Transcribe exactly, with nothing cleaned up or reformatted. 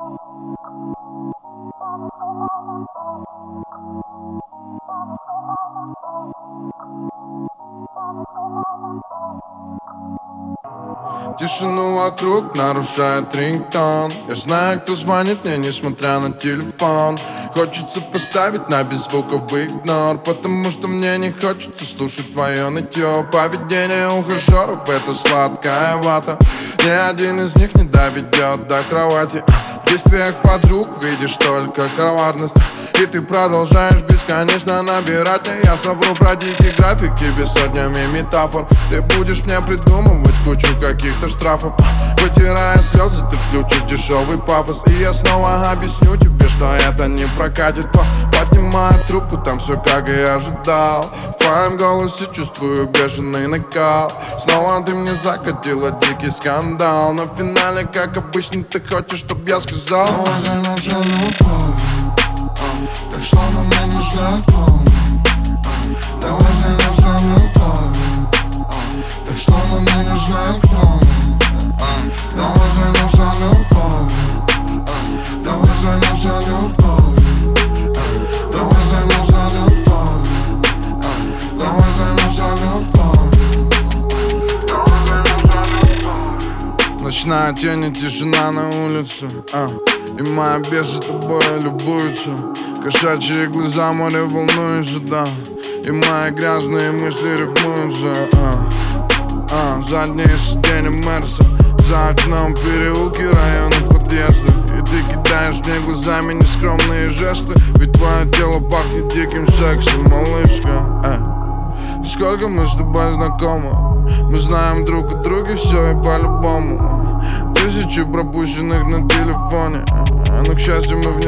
Тишину вокруг нарушает рингтон. Я знаю, кто звонит мне, несмотря на телефон. Хочется поставить на беззвуковый игнор, потому что мне не хочется слушать твое нытье. Поведение ухажеров — это сладкая вата. Ни один из них не доведет до кровати. В действиях подруг видишь только коварность, и ты продолжаешь бесконечно набирать мне. Я совру про дикий график тебе сотнями метафор. Ты будешь мне придумывать кучу каких-то штрафов. Вытирая слезы, ты включишь дешевый пафос, и я снова объясню тебе, что это не прокатит. Поднимаю трубку, там все как и ожидал. В твоем голосе чувствую бешеный накал. Снова ты мне закатила дикий скандал. Но в финале, как обычно, ты хочешь, чтоб я сказал: давай займемся любовью, так что на мне не знакомы. Давай займемся любовью, так что на мне не знакомы. Давай займемся любовью, давай займемся любовью, давай займемся любовью, давай займемся любовью. Ночная тень и тишина на улице, а, и моя беса тобой любуется. Кошачьи глаза, море волнуется, да, и мои грязные мысли рифмуются, а, а, задние сиденья Мерса, за окном переулки, районы подъезда. И ты кидаешь мне глазами нескромные жесты, ведь твое тело пахнет диким сексом, малышка, эй. Сколько мы с тобой знакомы, мы знаем друг о друге все и по-любому. Тысячи пропущенных на телефоне, но, к счастью, мы в